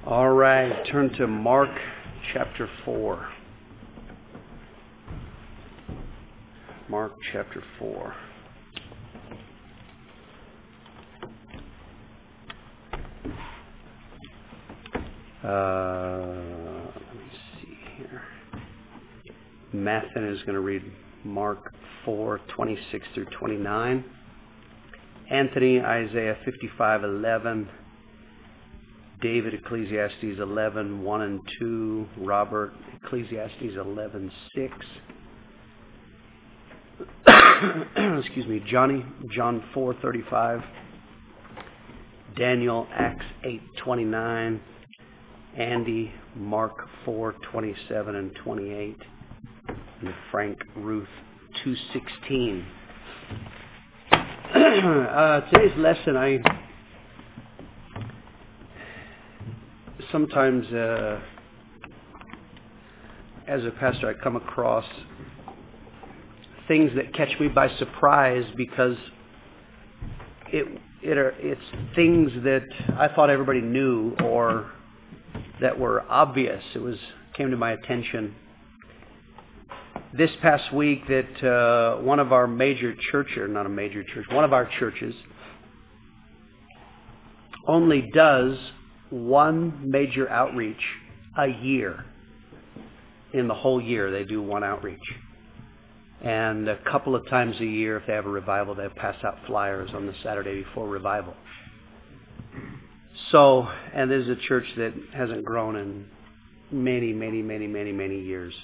All right, turn to Mark chapter 4. Mark chapter 4. Let me see here. Matthew is going to read Mark 4:26 through 29. Anthony, Isaiah 55:11. David, Ecclesiastes 11:1 and 2. Robert, Ecclesiastes 11:6. Excuse me, Johnny, John 4:35. Daniel, Acts 8:29. Andy, Mark 4:27 and 28. And Frank, Ruth 2:16. Today's lesson, sometimes as a pastor, I come across things that catch me by surprise because it's things that I thought everybody knew or that were obvious. Came to my attention this past week that one of our one of our churches only does one major outreach a year. In the whole year, they do one outreach. And a couple of times a year, if they have a revival, they pass out flyers on the Saturday before revival. So, and this is a church that hasn't grown in many years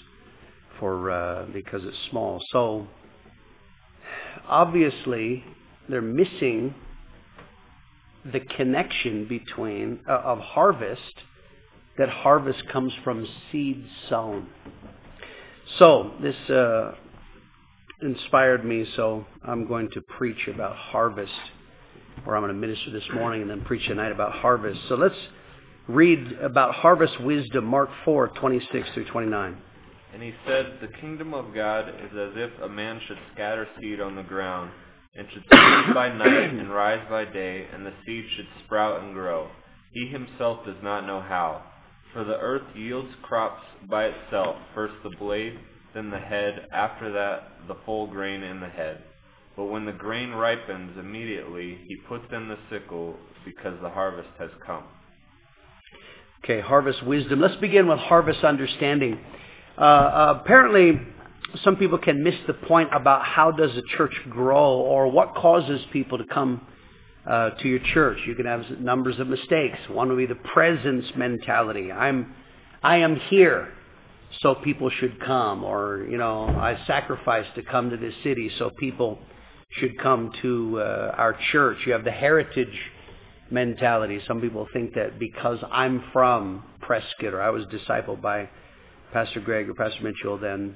because it's small. So, obviously, they're missing the connection between of harvest, that harvest comes from seed sown. So this inspired me, so I'm going to preach about harvest, or I'm going to minister this morning and then preach tonight about harvest. So let's read about harvest wisdom, Mark 4:26 through 29. And he said, "The kingdom of God is as if a man should scatter seed on the ground, and should sleep by night and rise by day, and the seed should sprout and grow. He himself does not know how. For the earth yields crops by itself, first the blade, then the head, after that the full grain in the head. But when the grain ripens, immediately he puts in the sickle, because the harvest has come." Okay, harvest wisdom. Let's begin with harvest understanding. Apparently, some people can miss the point about how does a church grow or what causes people to come to your church. You can have numbers of mistakes. One would be the presence mentality. I am here, so people should come. Or, I sacrificed to come to this city, so people should come to our church. You have the heritage mentality. Some people think that because I'm from Prescott or I was discipled by Pastor Greg or Pastor Mitchell, then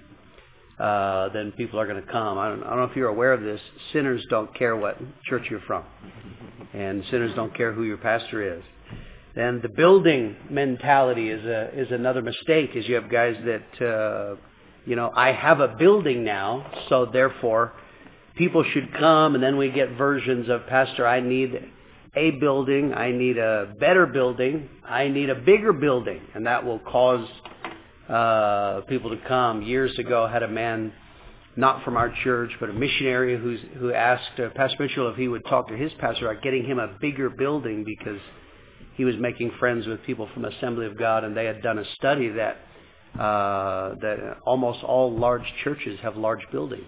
people are going to come. I don't know if you're aware of this. Sinners don't care what church you're from. And sinners don't care who your pastor is. Then the building mentality is another mistake, is you have guys that, I have a building now, so therefore people should come, and then we get versions of, Pastor, I need a building, I need a better building, I need a bigger building, and that will cause people to come. Years ago, I had a man, not from our church, but a missionary who asked Pastor Mitchell if he would talk to his pastor about getting him a bigger building because he was making friends with people from Assembly of God, and they had done a study that almost all large churches have large buildings.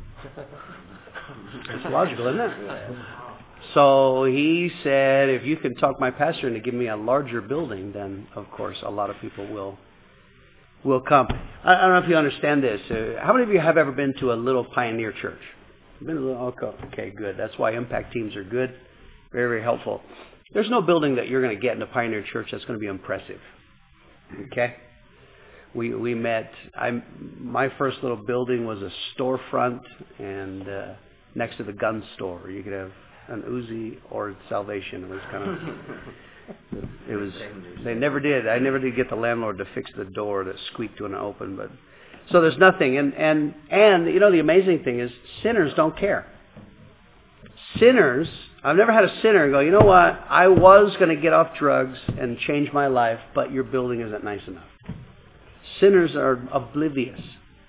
It's logical, isn't it? So he said, if you can talk my pastor into giving me a larger building, then of course a lot of people will come. I don't know if you understand this. How many of you have ever been to a little pioneer church? Okay, good. That's why impact teams are good. Very, very helpful. There's no building that you're going to get in a pioneer church that's going to be impressive. Okay? We met, my first little building was a storefront and next to the gun store. You could have an Uzi or Salvation. It was kind of... I never did get the landlord to fix the door that squeaked when it opened, but so there's nothing. And the amazing thing is sinners don't care. Sinners, I've never had a sinner go, you know what, I was going to get off drugs and change my life, but your building isn't nice enough. Sinners are oblivious.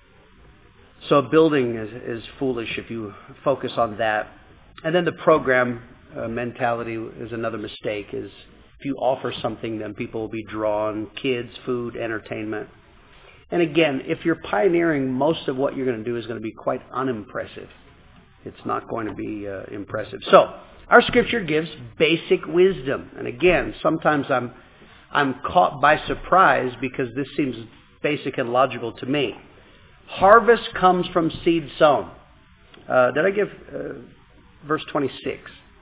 So a building is foolish if you focus on that. And then the program mentality is another mistake, is if you offer something, then people will be drawn, kids, food, entertainment. And again, if you're pioneering, most of what you're going to do is going to be quite unimpressive. It's not going to be impressive. So, our scripture gives basic wisdom. And again, sometimes I'm caught by surprise because this seems basic and logical to me. Harvest comes from seed sown. Did I give verse 26?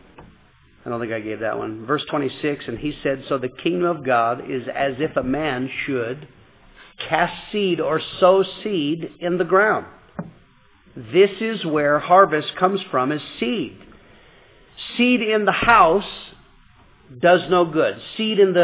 I don't think I gave that one. Verse 26, and he said, so the kingdom of God is as if a man should cast seed or sow seed in the ground. This is where harvest comes from, is seed. Seed in the house does no good. Seed in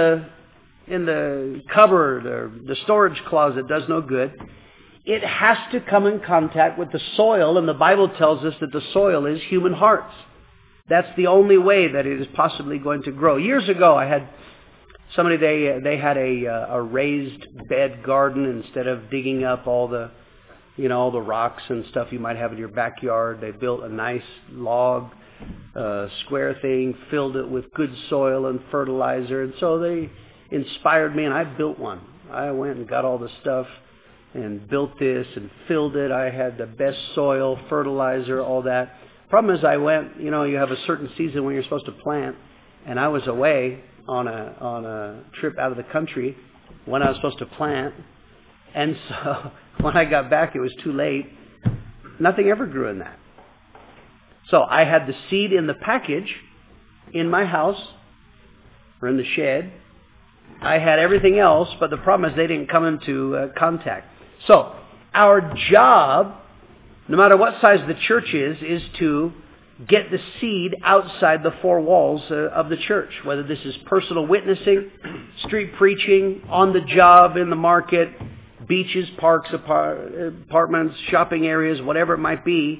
the cupboard or the storage closet does no good. It has to come in contact with the soil, and the Bible tells us that the soil is human hearts. That's the only way that it is possibly going to grow. Years ago, I had somebody, they had a raised bed garden. Instead of digging up all the rocks and stuff you might have in your backyard, they built a nice log square thing, filled it with good soil and fertilizer. And so they inspired me, and I built one. I went and got all the stuff and built this and filled it. I had the best soil, fertilizer, all that. Problem is, I went, you have a certain season when you're supposed to plant, and I was away on a trip out of the country when I was supposed to plant. And so when I got back, it was too late. Nothing ever grew in that. So I had the seed in the package in my house or in the shed. I had everything else, but the problem is they didn't come into contact. So our job, no matter what size the church is to get the seed outside the four walls of the church, whether this is personal witnessing, street preaching, on the job, in the market, beaches, parks, apartments, shopping areas, whatever it might be.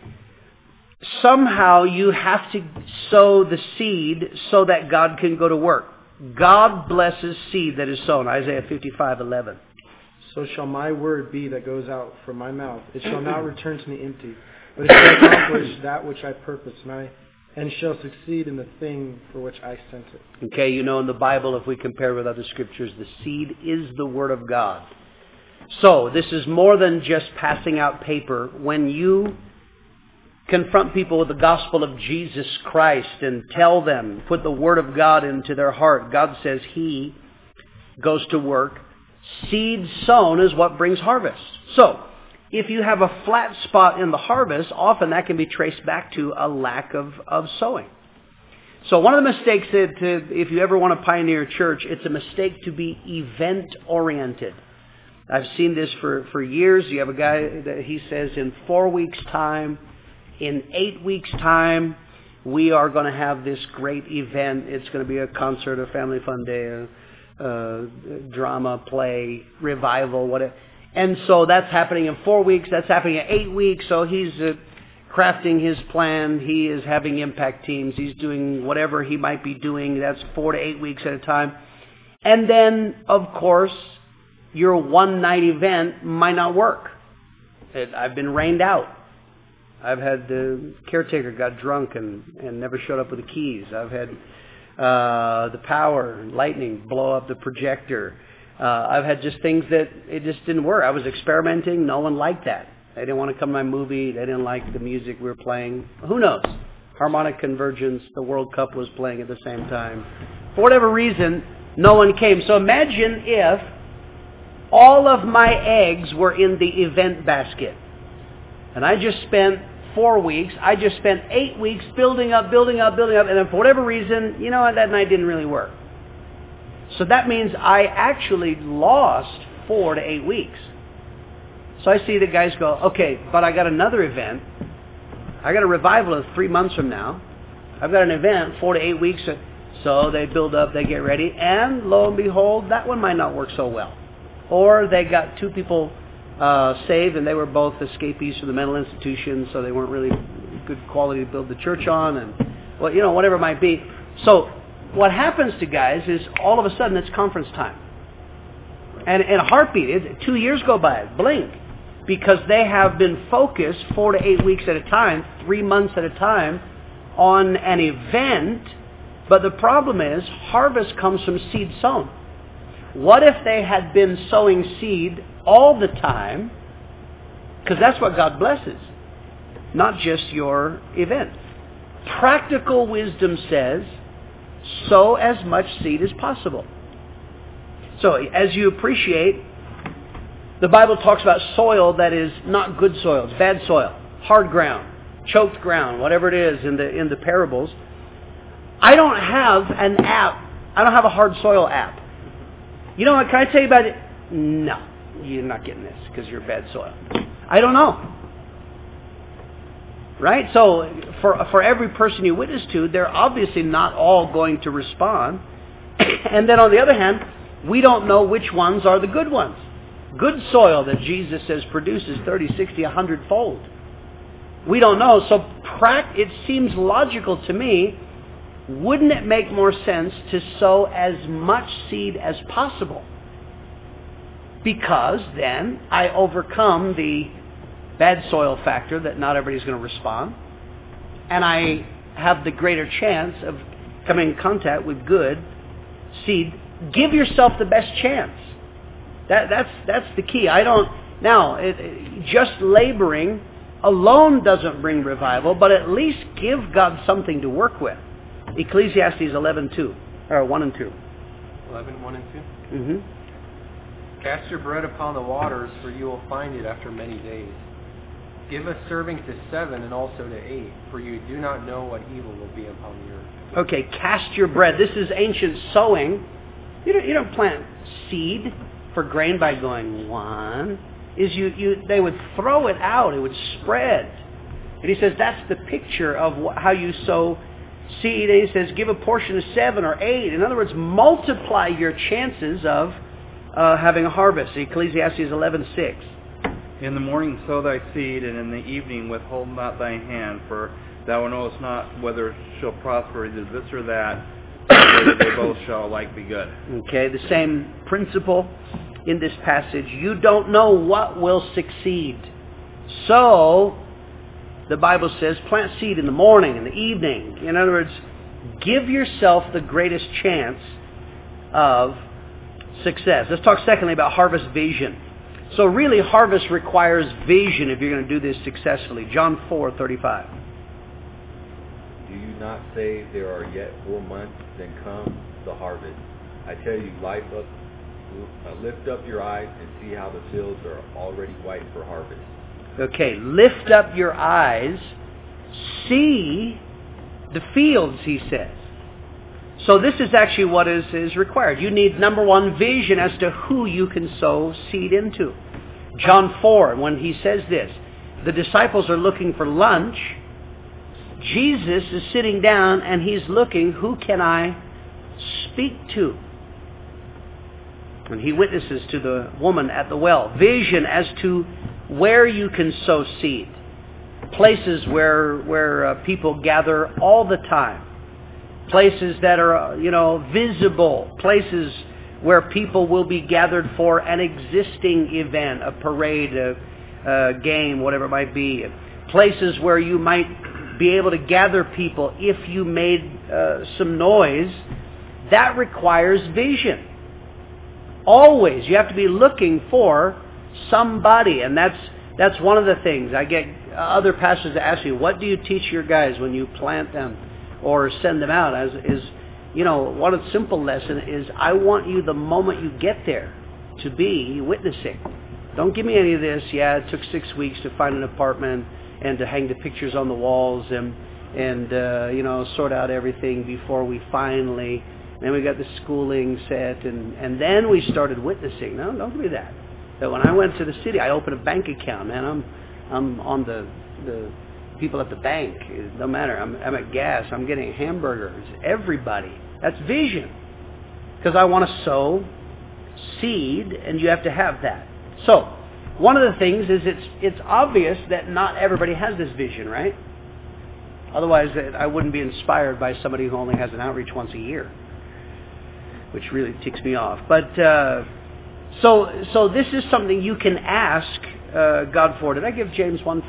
Somehow you have to sow the seed so that God can go to work. God blesses seed that is sown. Isaiah 55:11. So shall my word be that goes out from my mouth. It shall not return to me empty, but it shall accomplish that which I purpose, and shall succeed in the thing for which I sent it. Okay, in the Bible, if we compare with other scriptures, the seed is the word of God. So this is more than just passing out paper. When you confront people with the gospel of Jesus Christ and tell them, put the word of God into their heart, God says He goes to work. Seed sown is what brings harvest. So, if you have a flat spot in the harvest, often that can be traced back to a lack of sowing. So one of the mistakes that if you ever want to pioneer a church, it's a mistake to be event-oriented. I've seen this for years. You have a guy that he says in 4 weeks' time, in 8 weeks' time, we are going to have this great event. It's going to be a concert, a family fun day, drama, play, revival, whatever. And so that's happening in 4 weeks. That's happening in 8 weeks. So he's crafting his plan. He is having impact teams. He's doing whatever he might be doing. That's 4 to 8 weeks at a time. And then, of course, your one-night event might not work. I've been rained out. I've had the caretaker got drunk and never showed up with the keys. I've had the power, lightning, blow up the projector. I've had just things that it just didn't work. I was experimenting. No one liked that. They didn't want to come to my movie. They didn't like the music we were playing. Who knows? Harmonic Convergence, the World Cup was playing at the same time. For whatever reason, no one came. So imagine if all of my eggs were in the event basket. And I just spent 4 weeks. I just spent 8 weeks building up. And then for whatever reason, that night didn't really work. So that means I actually lost 4 to 8 weeks. So I see the guys go, okay, but I got another event. I got a revival of 3 months from now. I've got an event 4 to 8 weeks. So they build up, they get ready. And lo and behold, that one might not work so well. Or they got 2 people saved, and they were both escapees from the mental institution, so they weren't really good quality to build the church on, and well, whatever it might be. So what happens to guys is all of a sudden it's conference time. And in a heartbeat, 2 years go by, blink, because they have been focused 4 to 8 weeks at a time, 3 months at a time, on an event. But the problem is, harvest comes from seed sown. What if they had been sowing seed all the time? Because that's what God blesses, not just your event. Practical wisdom says, sow as much seed as possible. So, as you appreciate, the Bible talks about soil that is not good soil. It's bad soil, hard ground, choked ground, whatever it is in the parables. I don't have an app. I don't have a hard soil app. You know what? Can I tell you about it? No, you're not getting this because you're bad soil. I don't know. Right? So, for every person you witness to, they're obviously not all going to respond. And then on the other hand, we don't know which ones are the good ones. Good soil that Jesus says produces 30, 60, 100-fold. We don't know. So it seems logical to me, wouldn't it make more sense to sow as much seed as possible? Because then I overcome the bad soil factor that not everybody's going to respond. And I have the greater chance of coming in contact with good seed. Give yourself the best chance. That's the key. Just laboring alone doesn't bring revival, but at least give God something to work with. Ecclesiastes 11:2, or 1 and 2. 11, 1 and 2? Mm-hmm. Cast your bread upon the waters, for you will find it after many days. Give a serving to 7 and also to 8, for you do not know what evil will be upon the earth. Okay, cast your bread. This is ancient sowing. You don't plant seed for grain by going one. They would throw it out. It would spread. And he says that's the picture of how you sow seed. And he says give a portion of 7 or 8. In other words, multiply your chances of having a harvest. Ecclesiastes 11:6. In the morning sow thy seed, and in the evening withhold not thy hand, for thou knowest not whether it shall prosper either this or that, whether they both shall alike be good. Okay, the same principle in this passage. You don't know what will succeed. So, the Bible says, plant seed in the morning, in the evening. In other words, give yourself the greatest chance of success. Let's talk secondly about harvest vision. So really, harvest requires vision if you're going to do this successfully. John 4:35. Do you not say there are yet 4 months, then come the harvest? I tell you, lift up your eyes and see how the fields are already white for harvest. Okay, lift up your eyes, see the fields, he says. So this is actually what is required. You need, number one, vision as to who you can sow seed into. John 4, when he says this, the disciples are looking for lunch. Jesus is sitting down and he's looking, who can I speak to? And he witnesses to the woman at the well. Vision as to where you can sow seed. Places where people gather all the time. Places that are, visible. Places where people will be gathered for an existing event, a parade, a game, whatever it might be. Places where you might be able to gather people if you made some noise. That requires vision. Always. You have to be looking for somebody. And that's one of the things. I get other pastors that ask me, what do you teach your guys when you plant them or send them out? One of the simple lesson is I want you the moment you get there to be witnessing. Don't give me any of this, it took 6 weeks to find an apartment and to hang the pictures on the walls and sort out everything before we finally, then we got the schooling set and then we started witnessing. No, don't give me that. But when I went to the city, I opened a bank account, man. I'm on the people at the bank. It don't matter. I'm at gas. I'm getting hamburgers. Everybody. That's vision. Because I want to sow seed, and you have to have that. So, one of the things is it's obvious that not everybody has this vision, right? Otherwise, I wouldn't be inspired by somebody who only has an outreach once a year, which really ticks me off. But so this is something you can ask God for. Did I give James 1:5?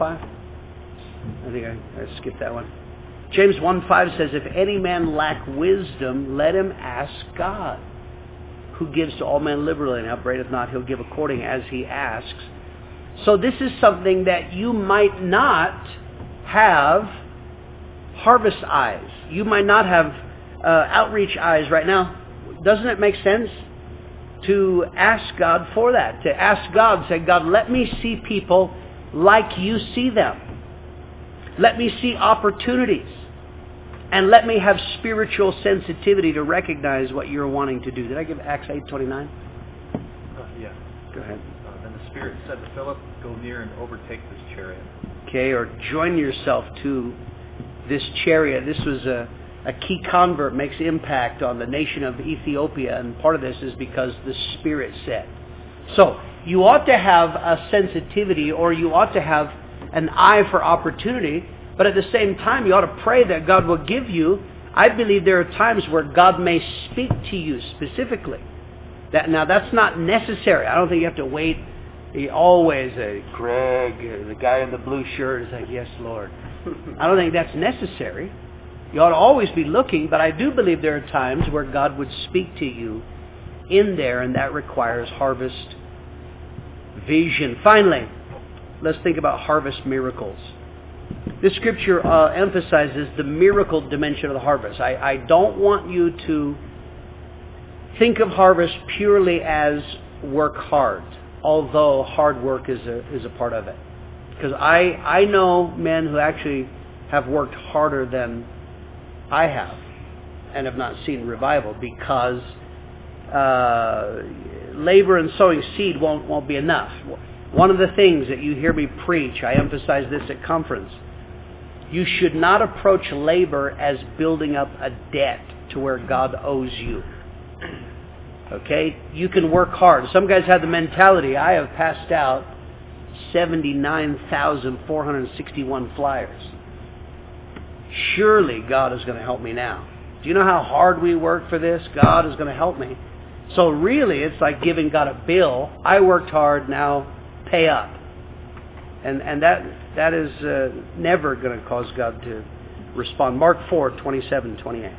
I think I skipped that one. James 1:5 says, if any man lack wisdom, let him ask God, who gives to all men liberally and upbraideth not, he'll give according as he asks. So this is something that you might not have harvest eyes. You might not have outreach eyes right now. Doesn't it make sense to ask God for that? To ask God, say, God, let me see people like you see them. Let me see opportunities. And let me have spiritual sensitivity to recognize what you're wanting to do. Did I give Acts 8:29? Yeah. Go ahead. Then the Spirit said to Philip, go near and overtake this chariot. Okay, or join yourself to this chariot. This was a key convert, makes impact on the nation of Ethiopia, and part of this is because the Spirit said. So, you ought to have a sensitivity, or you ought to have an eye for opportunity, but at the same time, you ought to pray that God will give you. I believe there are times where God may speak to you specifically. Now, that's not necessary. I don't think you have to wait. Always, Greg, the guy in the blue shirt, is like, yes, Lord. I don't think that's necessary. You ought to always be looking, but I do believe there are times where God would speak to you in there, and that requires harvest vision. Finally, let's think about harvest miracles. This scripture emphasizes the miracle dimension of the harvest. I don't want you to think of harvest purely as work hard, although hard work is a part of it. Because I know men who actually have worked harder than I have and have not seen revival, because labor and sowing seed won't be enough. One of the things that you hear me preach, I emphasize this at conference, you should not approach labor as building up a debt to where God owes you. Okay? You can work hard. Some guys have the mentality, I have passed out 79,461 flyers. Surely God is going to help me now. Do you know how hard we work for this? God is going to help me. So really, it's like giving God a bill. I worked hard, now pay up. And that is never going to cause God to respond. Mark 4:27-28.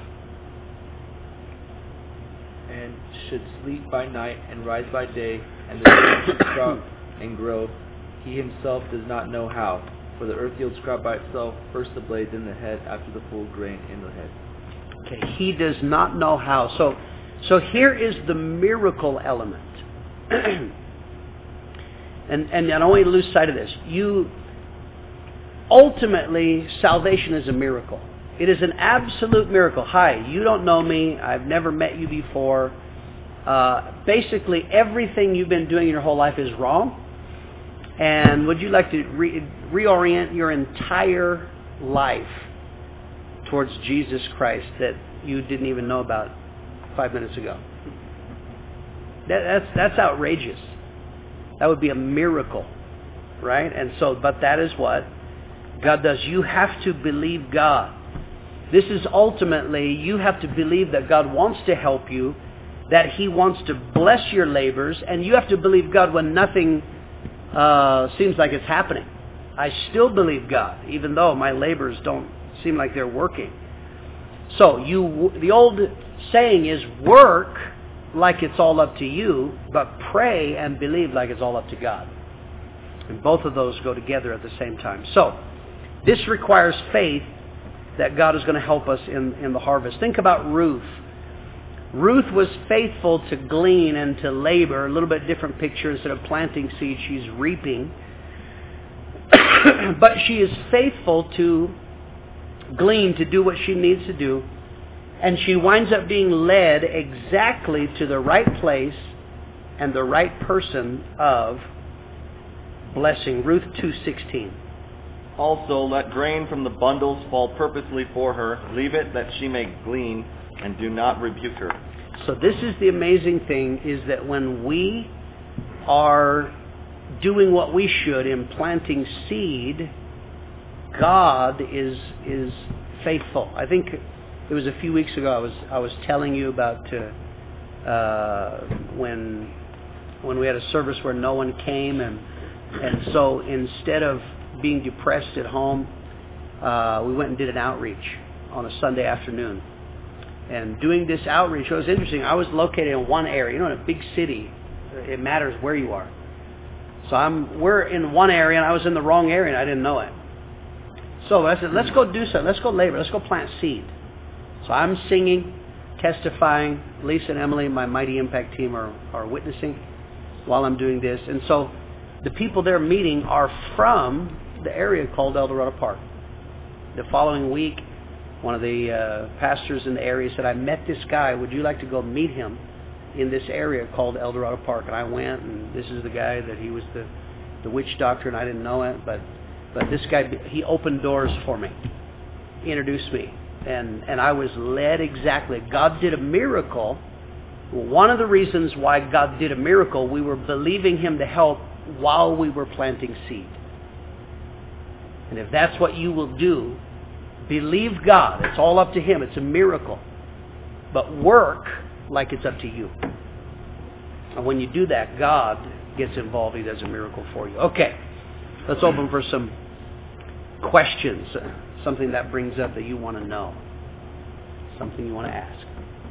And should sleep by night and rise by day, and the earth should sprout and grow. He himself does not know how. For the earth yields crop by itself, first the blade, then the head, after the full grain in the head. Okay, he does not know how. So here is the miracle element. And I don't want you to lose sight of this. Ultimately, salvation is a miracle. It is an absolute miracle. Hi, you don't know me. I've never met you before. Basically, everything you've been doing your whole life is wrong. And would you like to reorient your entire life towards Jesus Christ that you didn't even know about 5 minutes ago? That's outrageous. That would be a miracle, right? And so, but that is what God does. You have to believe God. This is ultimately, you have to believe that God wants to help you, that He wants to bless your labors, and you have to believe God when nothing seems like it's happening. I still believe God, even though my labors don't seem like they're working. So the old saying is, work like it's all up to you, but pray and believe like it's all up to God. And both of those go together at the same time. So this requires faith that God is going to help us in the harvest. Think about Ruth. Ruth was faithful to glean and to labor. A little bit different picture. Instead of planting seeds, she's reaping. But she is faithful to glean, to do what she needs to do. And she winds up being led exactly to the right place and the right person of blessing. Ruth 2:16. Also, let grain from the bundles fall purposely for her. Leave it that she may glean, and do not rebuke her. So this is the amazing thing, is that when we are doing what we should in planting seed, God is faithful. I think it was a few weeks ago I was telling you about when we had a service where no one came, and so instead of being depressed at home, we went and did an outreach on a Sunday afternoon. And doing this outreach, it was interesting. I was located in one area. You know, in a big city, it matters where you are. So we're in one area, and I was in the wrong area, and I didn't know it. So I said, let's go do something. Let's go labor. Let's go plant seed. So I'm singing, testifying. Lisa and Emily, my Mighty Impact team, are witnessing while I'm doing this. And so the people they're meeting are from the area called El Dorado Park. The following week, one of the pastors in the area said, I met this guy. Would you like to go meet him in this area called El Dorado Park? And I went, and this is the guy that he was the witch doctor, and I didn't know it. But this guy, he opened doors for me. He introduced me. And I was led exactly. God did a miracle. One of the reasons why God did a miracle, we were believing Him to help while we were planting seed. And if that's what you will do, believe God. It's all up to Him. It's a miracle. But work like it's up to you. And when you do that, God gets involved. He does a miracle for you. Okay. Let's open for some questions. Something that brings up that you want to know. Something you want to ask.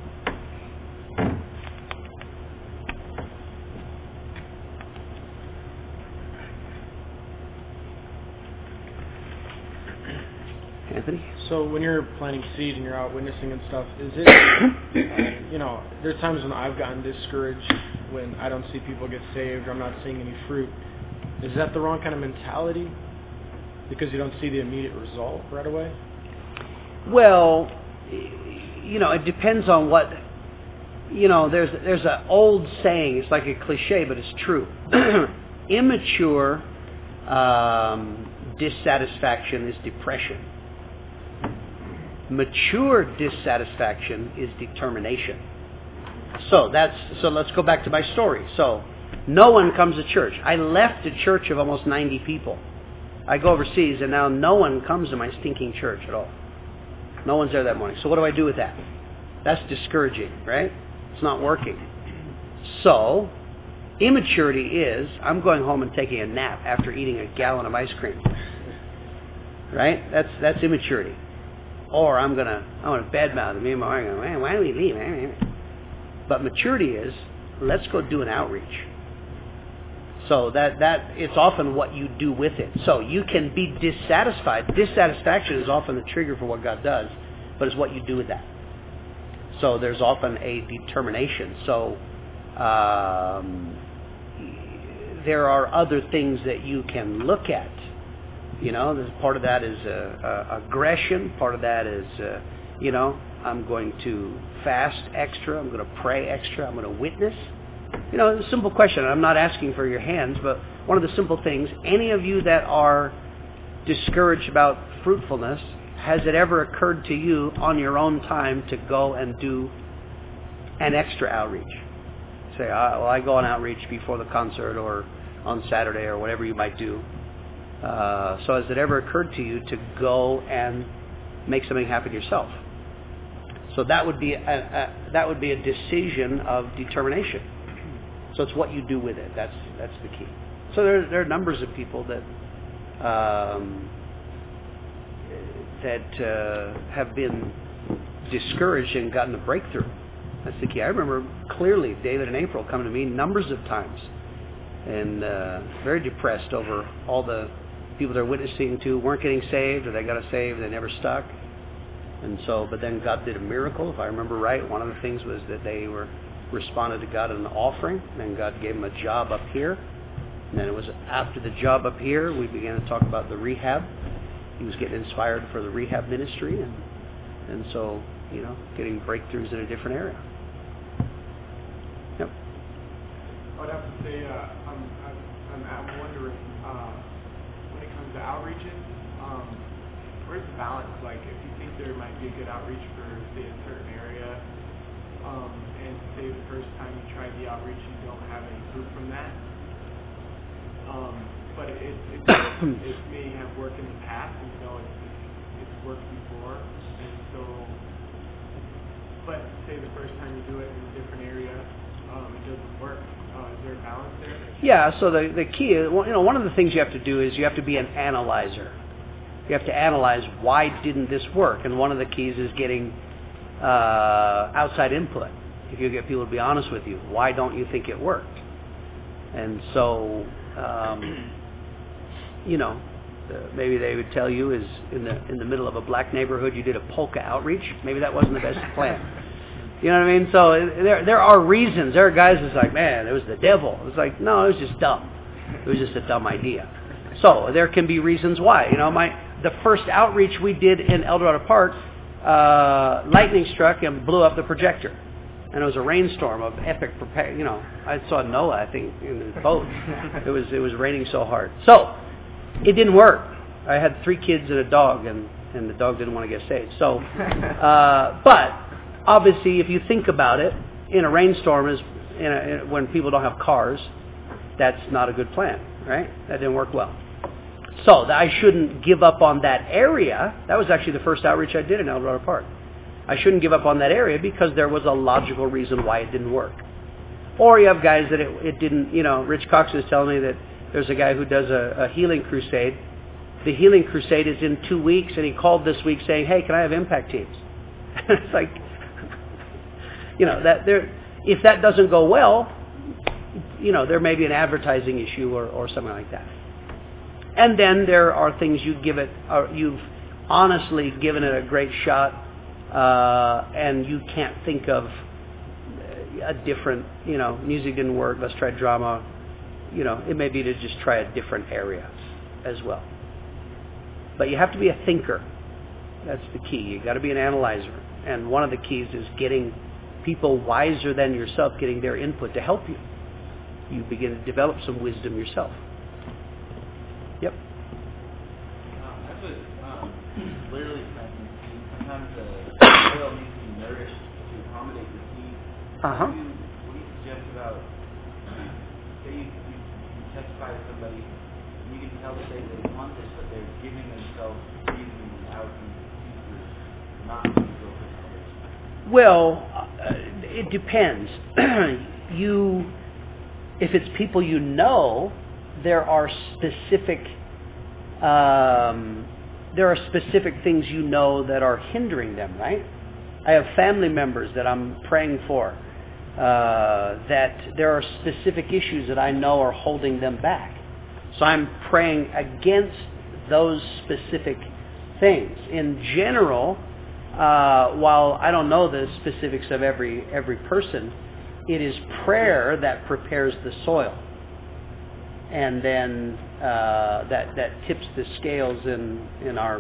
Anthony? So when you're planting seed and you're out witnessing and stuff, is it, there's times when I've gotten discouraged when I don't see people get saved or I'm not seeing any fruit. Is that the wrong kind of mentality? Because you don't see the immediate result right away? Well, it depends on what, there's an old saying, it's like a cliche, but it's true. Immature dissatisfaction is depression. Mature dissatisfaction is determination. So let's go back to my story. So no one comes to church. I left a church of almost 90 people. I go overseas, and now no one comes to my stinking church at all. No one's there that morning. So what do I do with that? That's discouraging, right? It's not working. So immaturity is I'm going home and taking a nap after eating a gallon of ice cream. Right? That's immaturity. Or I'm gonna badmouth me and my wife. Man, why do we leave? But maturity is let's go do an outreach. So that it's often what you do with it. So you can be dissatisfied. Dissatisfaction is often the trigger for what God does, but it's what you do with that. So there's often a determination. So there are other things that you can look at. Part of that is aggression. Part of that is, I'm going to fast extra. I'm going to pray extra. I'm going to witness. A simple question. I'm not asking for your hands, but one of the simple things, any of you that are discouraged about fruitfulness, has it ever occurred to you on your own time to go and do an extra outreach? Say, I go on outreach before the concert or on Saturday or whatever you might do. So has it ever occurred to you to go and make something happen yourself? So that would be a decision of determination. So it's what you do with it. That's the key. So there are numbers of people that have been discouraged and gotten a breakthrough. That's the key. I remember clearly David and April coming to me numbers of times and very depressed over all the people they're witnessing to weren't getting saved, or they got saved, they never stuck. And so, but then God did a miracle. If I remember right, one of the things was that they responded to God in an offering, and then God gave them a job up here. And then it was after the job up here, we began to talk about the rehab. He was getting inspired for the rehab ministry, and so, getting breakthroughs in a different area. Yep. I would have to say, I'm wondering, when it comes to outreaches, where's the balance? Like, if you think there might be a good outreach for, say, a certain area, and say the first time you tried the outreach, you don't have any fruit from that, but it may have worked in the past, and it's worked before, and so. But say the first time you do it in a different area, it doesn't work. Is there a balance there? Yeah. So the key is, one of the things you have to do is you have to be an analyzer. You have to analyze why didn't this work, and one of the keys is getting outside input. If you get people to be honest with you, why don't you think it worked? And so, maybe they would tell you is in the middle of a black neighborhood you did a polka outreach. Maybe that wasn't the best plan. You know what I mean? So there are reasons. There are guys that's like, man, it was the devil. It's like, no, it was just dumb. It was just a dumb idea. So there can be reasons why. The first outreach we did in El Dorado Park, lightning struck and blew up the projector. And it was a rainstorm of epic, I saw Noah, I think, in his boat. It was raining so hard. So, it didn't work. I had 3 kids and a dog, and the dog didn't want to get saved. So, but, obviously, if you think about it, in a rainstorm, when people don't have cars, that's not a good plan, right? That didn't work well. So, I shouldn't give up on that area. That was actually the first outreach I did in El Dorado Park. I shouldn't give up on that area because there was a logical reason why it didn't work. Or you have guys that it didn't, Rich Cox was telling me that there's a guy who does a healing crusade. The healing crusade is in 2 weeks, and he called this week saying, hey, can I have impact teams? It's like, if that doesn't go well, there may be an advertising issue or something like that. And then there are things you've honestly given it a great shot, and you can't think of a different, music didn't work, let's try drama. It may be to just try a different area as well. But you have to be a thinker. That's the key. You got to be an analyzer. And one of the keys is getting people wiser than yourself, getting their input to help you. You begin to develop some wisdom yourself. Yep. That's what literally sometimes the soil needs to be nourished to accommodate the seed. Uh-huh. What do you suggest about, say you testify to somebody, and you can tell that they want this, but they're giving themselves reasons out in pieces not to go for salvation? Well, it depends. If it's people you know, there are specific things you know that are hindering them, right? I have family members that I'm praying for, that there are specific issues that I know are holding them back. So I'm praying against those specific things. In general, while I don't know the specifics of every person, it is prayer that prepares the soil. And then that tips the scales in our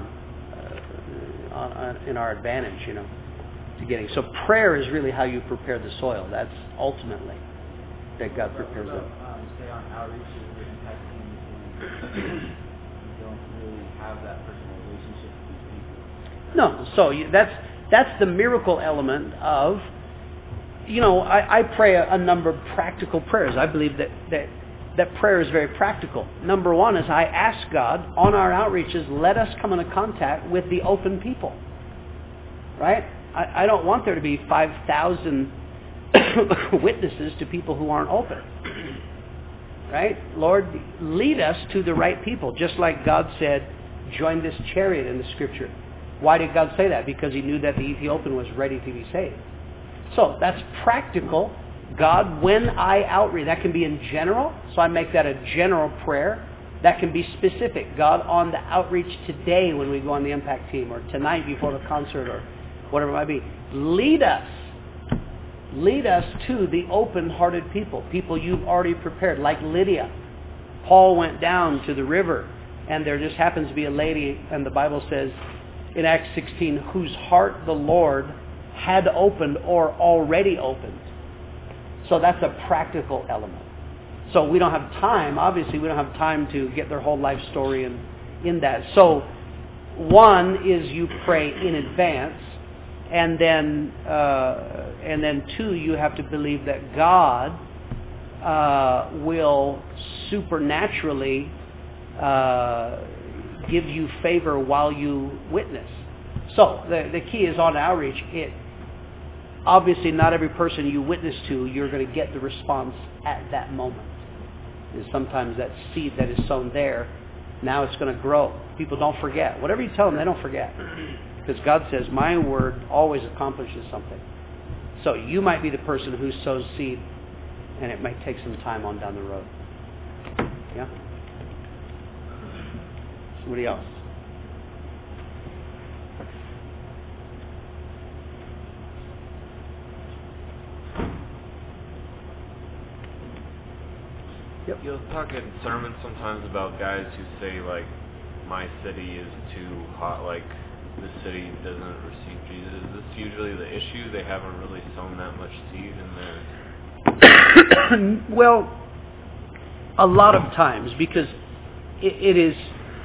advantage, to getting. So prayer is really how you prepare the soil. That's ultimately that God prepares it. Say on outreaches or impacting, you don't really have that personal relationship with these people. No, so that's the miracle element of, I pray a number of practical prayers. I believe that prayer is very practical. Number one is I ask God on our outreaches, let us come into contact with the open people. Right? I don't want there to be 5,000 witnesses to people who aren't open. Right? Lord, lead us to the right people. Just like God said, join this chariot in the scripture. Why did God say that? Because he knew that the Ethiopian was ready to be saved. So that's practical. God, when I outreach, that can be in general, so I make that a general prayer. That can be specific. God, on the outreach today when we go on the impact team, or tonight before the concert, or whatever it might be. Lead us to the open-hearted people you've already prepared, like Lydia. Paul went down to the river, and there just happens to be a lady, and the Bible says in Acts 16, whose heart the Lord had opened or already opened. So that's a practical element. So we don't have time, obviously we don't have time to get their whole life story in that. So one is you pray in advance, and then two, you have to believe that God will supernaturally give you favor while you witness. So the key is on outreach. Obviously, not every person you witness to, you're going to get the response at that moment. And sometimes that seed that is sown there, now it's going to grow. People don't forget. Whatever you tell them, they don't forget. Because God says, my word always accomplishes something. So you might be the person who sows seed, and it might take some time on down the road. Yeah? Somebody else? Yep. You'll talk in sermons sometimes about guys who say, like, my city is too hot, like, the city doesn't receive Jesus. Is this usually the issue? They haven't really sown that much seed in there? Well, a lot of times, because it is,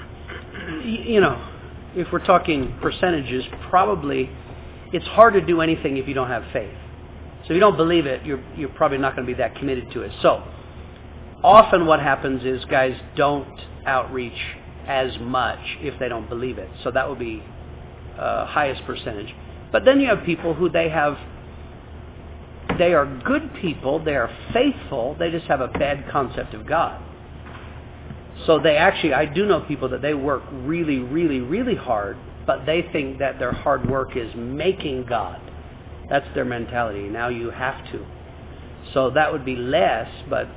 if we're talking percentages, probably it's hard to do anything if you don't have faith. So if you don't believe it, you're probably not going to be that committed to it. So often what happens is guys don't outreach as much if they don't believe it. So that would be highest percentage. But then you have people who they are good people, they are faithful, they just have a bad concept of God. So I do know people that they work really, really, really hard, but they think that their hard work is making God. That's their mentality. Now you have to. So that would be less, but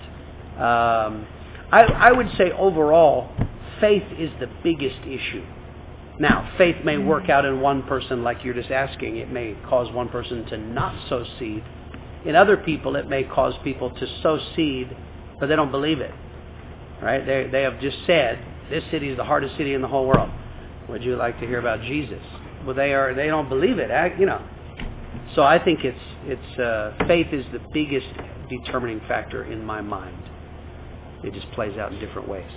I would say overall, faith is the biggest issue. Now, faith may work out in one person like you're just asking. It may cause one person to not sow seed. In other people, it may cause people to sow seed, but they don't believe it. Right? They have just said, this city is the hardest city in the whole world. Would you like to hear about Jesus? Well, they don't believe it. So I think it's faith is the biggest determining factor in my mind. It just plays out in different ways.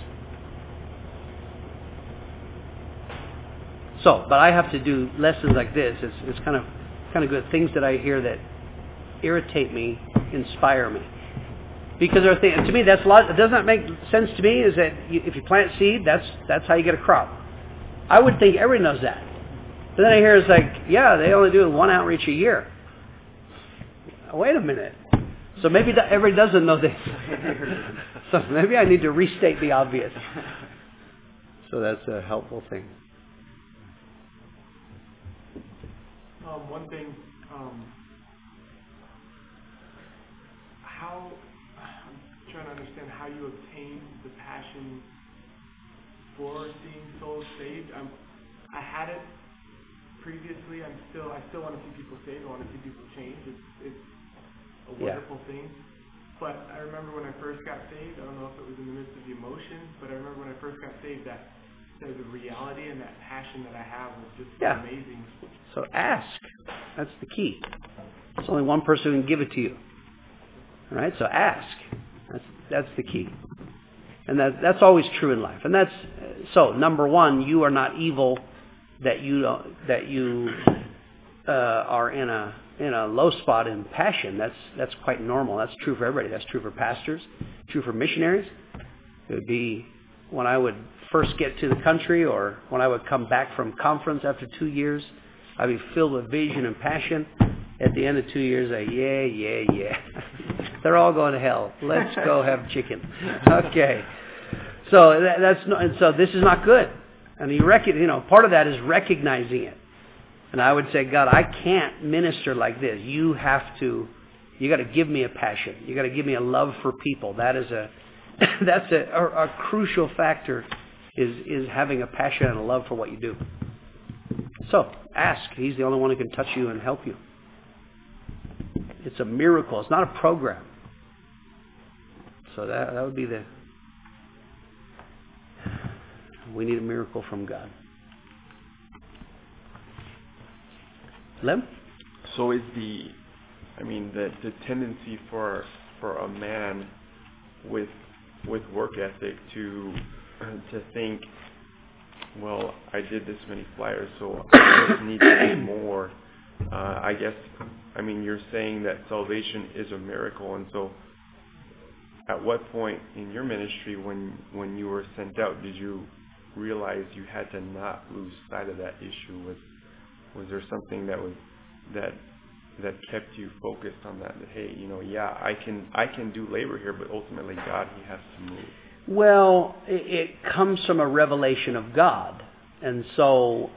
So, but I have to do lessons like this. It's kind of good. Things that I hear that irritate me, inspire me. Because there are things, to me, that's a lot. It does not make sense to me. Is that if you plant seed, that's how you get a crop. I would think everybody knows that. But then I hear it's like, yeah, they only do one outreach a year. Wait a minute. So maybe everybody doesn't know this. So maybe I need to restate the obvious. So that's a helpful thing. One thing, I'm trying to understand how you obtain the passion for seeing souls saved. I had it previously. I still want to see people saved. I want to see people change. It's a wonderful thing. But I remember when I first got saved, I don't know if it was in the midst of the emotion, but I remember when I first got saved that the reality and that passion that I have was just amazing. So ask. That's the key. There's only one person who can give it to you. All right? So ask. That's the key. And that's always true in life. And that's so. Number one, you are not evil. That you are in a low spot in passion. That's quite normal. That's true for everybody. That's true for pastors. True for missionaries. It would be when I would first get to the country, or when I would come back from conference after 2 years, I'd be filled with vision and passion. At the end of 2 years, yeah. They're all going to hell. Let's go have chicken. Okay. So so this is not good. And part of that is recognizing it. And I would say, God, I can't minister like this. You got to give me a passion. You got to give me a love for people. That's a crucial factor is having a passion and a love for what you do. So ask. He's the only one who can touch you and help you. It's a miracle. It's not a program. So that would be we need a miracle from God. Lem? So is the tendency for a man with work ethic to think, well, I did this many flyers, so I just need to do more. You're saying that salvation is a miracle, and so at what point in your ministry, when you were sent out, did you realize you had to not lose sight of that issue? Was there something that kept you focused on that? That, hey, I can do labor here, but ultimately God, He has to move. Well, it comes from a revelation of God, and so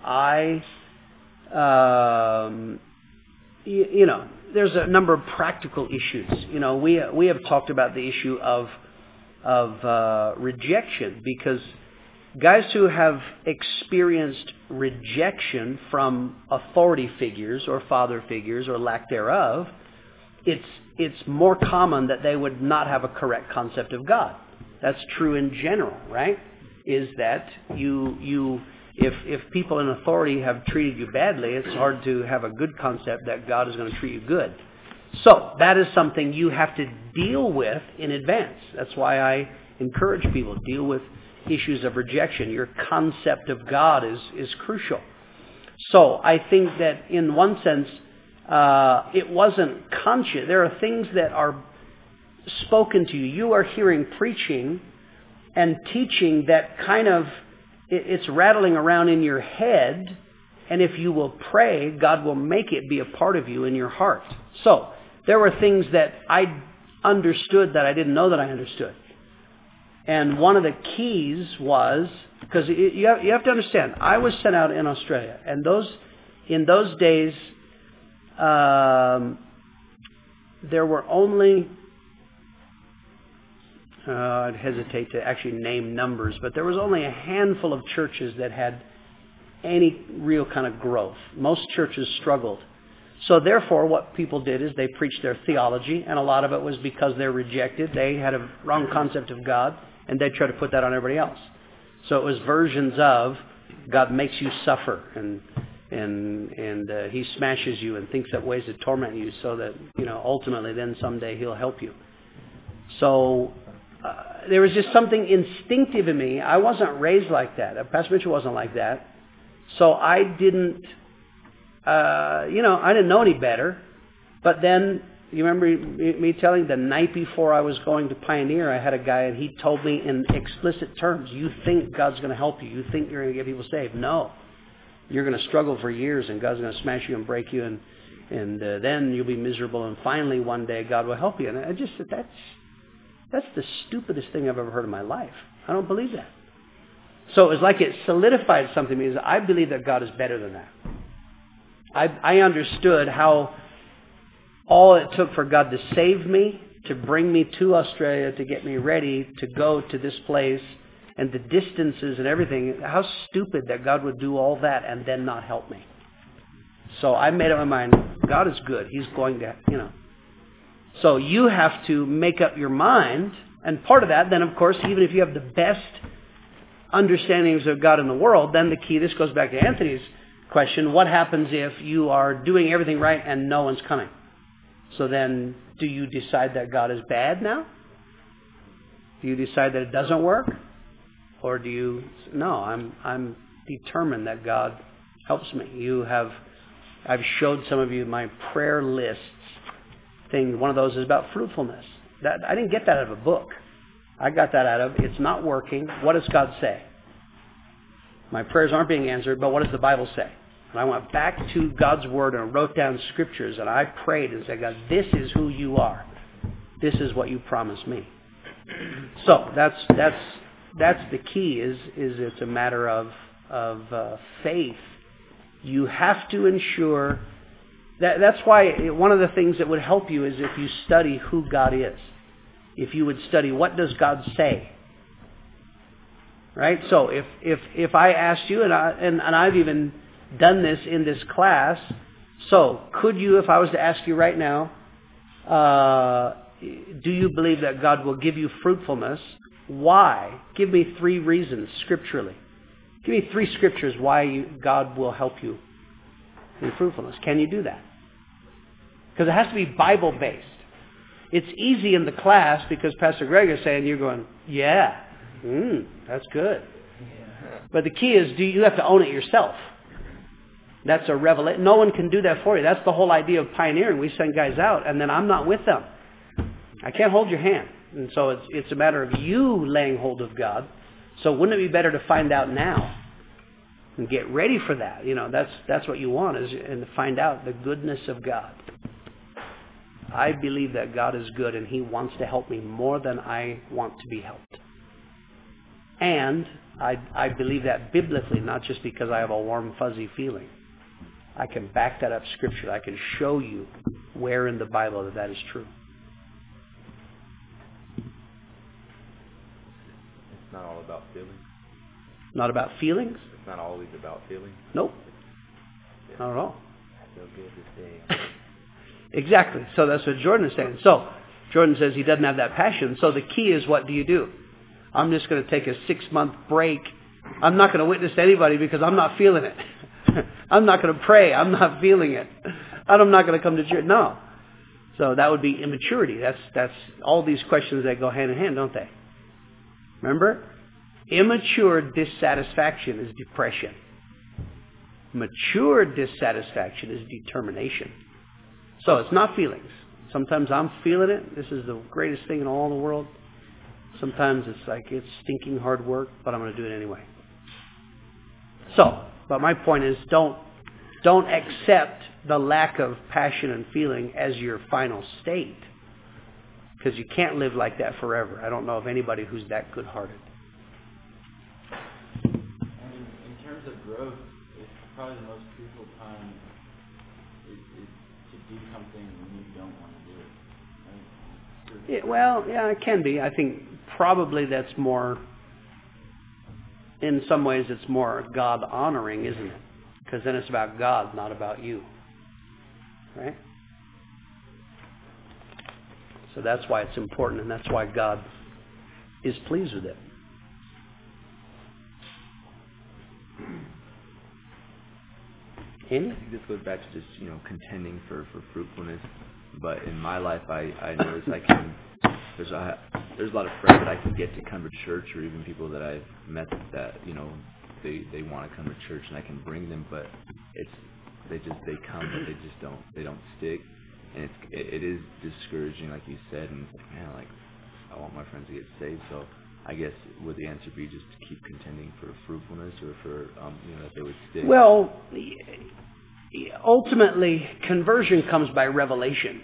there's a number of practical issues. We have talked about the issue of rejection, because guys who have experienced rejection from authority figures or father figures or lack thereof, it's more common that they would not have a correct concept of God. That's true in general, right? Is that if people in authority have treated you badly, it's hard to have a good concept that God is going to treat you good. So that is something you have to deal with in advance. That's why I encourage people to deal with issues of rejection. Your concept of God is crucial. So I think that in one sense, it wasn't conscious. There are things that are spoken to you. You are hearing preaching and teaching that kind of, it's rattling around in your head, and if you will pray, God will make it be a part of you in your heart. So there were things that I understood that I didn't know that I understood. And one of the keys was, because you have to understand, I was sent out in Australia, and in those days, there were only, I'd hesitate to actually name numbers, but there was only a handful of churches that had any real kind of growth. Most churches struggled. So therefore, what people did is they preached their theology, and a lot of it was because they're rejected. They had a wrong concept of God, and they try to put that on everybody else. So it was versions of God makes you suffer, and He smashes you and thinks up ways to torment you, so that ultimately then someday He'll help you. So there was just something instinctive in me. I wasn't raised like that. Pastor Mitchell wasn't like that. So I didn't, I didn't know any better. But then, you remember me telling the night before I was going to Pioneer, I had a guy and he told me in explicit terms, you think God's going to help you. You think you're going to get people saved. No. You're going to struggle for years, and God's going to smash you and break you, and then you'll be miserable, and finally one day God will help you. And I just said, that's the stupidest thing I've ever heard in my life. I don't believe that. So it was like it solidified something in me. I believe that God is better than that. I understood how all it took for God to save me, to bring me to Australia, to get me ready to go to this place, and the distances and everything, how stupid that God would do all that and then not help me. So I made up my mind, God is good. He's going to, So you have to make up your mind, and part of that, then of course, even if you have the best understandings of God in the world, then the key, this goes back to Anthony's question, what happens if you are doing everything right and no one's coming? So then, do you decide that God is bad now? Do you decide that it doesn't work? Or do you, no, I'm determined that God helps me. I've showed some of you my prayer lists thing. One of those is about fruitfulness. I didn't get that out of a book. I got that out of, it's not working. What does God say? My prayers aren't being answered, but what does the Bible say? And I went back to God's Word and wrote down scriptures, and I prayed and said, God, this is who you are. This is what you promised me. So that's the key. Is it's a matter of faith. You have to ensure that's why one of the things that would help you is if you study who God is. If you would study what does God say. Right? So if I asked you, and I've even done this in this class, so could you, if I was to ask you right now, do you believe that God will give you fruitfulness? Why? Give me 3 reasons scripturally. Give me 3 scriptures why God will help you in fruitfulness. Can you do that? Because it has to be Bible-based. It's easy in the class because Pastor Greg is saying, you're going, yeah, that's good. But the key is, you have to own it yourself. That's a revelation. No one can do that for you. That's the whole idea of pioneering. We send guys out, and then I'm not with them. I can't hold your hand. And so it's a matter of you laying hold of God. So wouldn't it be better to find out now and get ready for that? You know, that's what you want, is and to find out the goodness of God. I believe that God is good and He wants to help me more than I want to be helped. And I believe that biblically, not just because I have a warm, fuzzy feeling. I can back that up Scripture. I can show you where in the Bible that is true. It's not all about feelings. Not about feelings? It's not always about feelings. Nope. Yeah. Not at all. So good to say. Exactly. So that's what Jordan is saying. So Jordan says he doesn't have that passion. So the key is, what do you do? I'm just going to take a 6-month break. I'm not going to witness to anybody because I'm not feeling it. I'm not going to pray. I'm not feeling it. I'm not going to come to church. No. So that would be immaturity. That's all these questions that go hand in hand, don't they? Remember? Immature dissatisfaction is depression. Mature dissatisfaction is determination. So it's not feelings. Sometimes I'm feeling it. This is the greatest thing in all the world. Sometimes it's like it's stinking hard work, but I'm going to do it anyway. So, but my point is, don't accept the lack of passion and feeling as your final state, because you can't live like that forever. I don't know of anybody who's that good-hearted. And in terms of growth, it's probably the most crucial time is to do something when you don't want to do it. Right? It can be. I think probably that's more, in some ways it's more God honoring, isn't it? Because then it's about God, not about you. Right? So that's why it's important, and that's why God is pleased with it. Andy? I think this goes back to just, contending for fruitfulness. But in my life, I notice there's a lot of friends that I can get to come to church, or even people that I've met that, they want to come to church, and I can bring them, but they come, but they don't stick. And it is discouraging, like you said, and man, like, I want my friends to get saved. So I guess would the answer be just to keep contending for fruitfulness, or for that they would stick? Well, ultimately, conversion comes by revelation.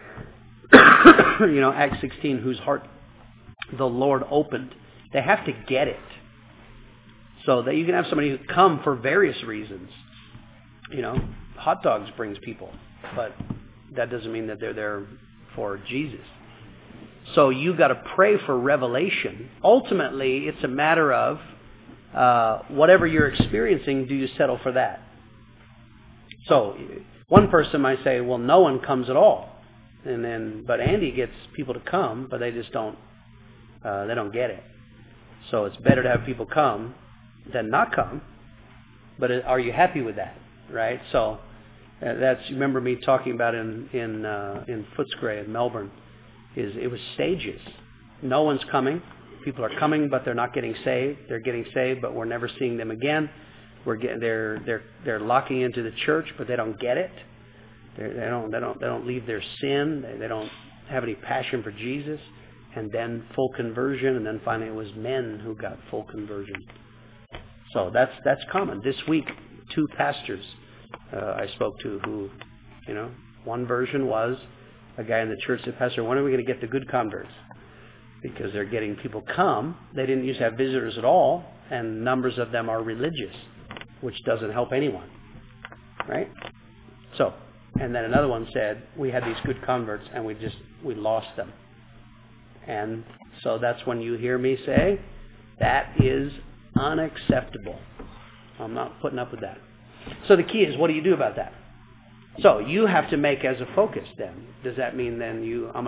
Acts 16, whose heart the Lord opened. They have to get it. So that you can have somebody who come for various reasons. Hot dogs brings people, but that doesn't mean that they're there for Jesus. So you got to pray for revelation. Ultimately, it's a matter of whatever you're experiencing, do you settle for that? So one person might say, well, no one comes at all. But Andy gets people to come, but they just don't get it. So it's better to have people come than not come. But are you happy with that? Right? So that's, you remember me talking about in Footscray in Melbourne, it was stages. No one's coming. People are coming, but they're not getting saved. They're getting saved, but we're never seeing them again. They're locking into the church, but they don't get it. They don't leave their sin. They don't have any passion for Jesus. And then full conversion, and then finally it was men who got full conversion. So that's common. This week, 2 pastors I spoke to who, one version was a guy in the church said, Pastor, when are we going to get the good converts? Because they're getting people come. They didn't used to have visitors at all, and numbers of them are religious, which doesn't help anyone. Right? So, and then another one said, we had these good converts and we lost them. And so that's when you hear me say, that is unacceptable. I'm not putting up with that. So the key is, what do you do about that? So you have to make as a focus then. Does that mean then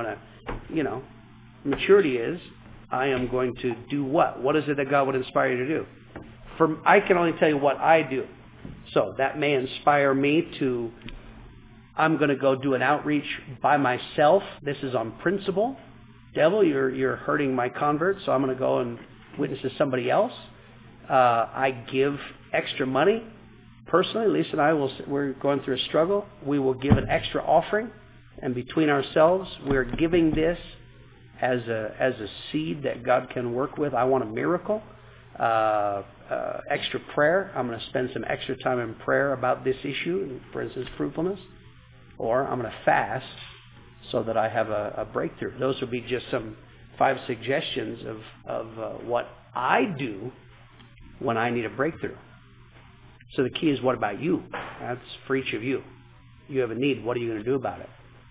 maturity is, I am going to do what? What is it that God would inspire you to do? I can only tell you what I do. So that may inspire me to, I'm going to go do an outreach by myself. This is on principle. Devil, you're hurting my converts, so I'm going to go and witness to somebody else. I give extra money. Personally, Lisa and I we're going through a struggle. We will give an extra offering, and between ourselves, we're giving this as a seed that God can work with. I want a miracle. Extra prayer. I'm going to spend some extra time in prayer about this issue, for instance, fruitfulness. Or I'm going to fast so that I have a breakthrough. Those would be just some 5 suggestions of what I do when I need a breakthrough. So the key is, what about you? That's for each of you. You have a need. What are you going to do about it?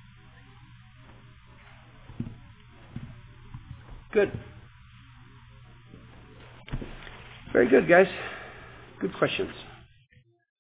Good. Very good, guys. Good questions.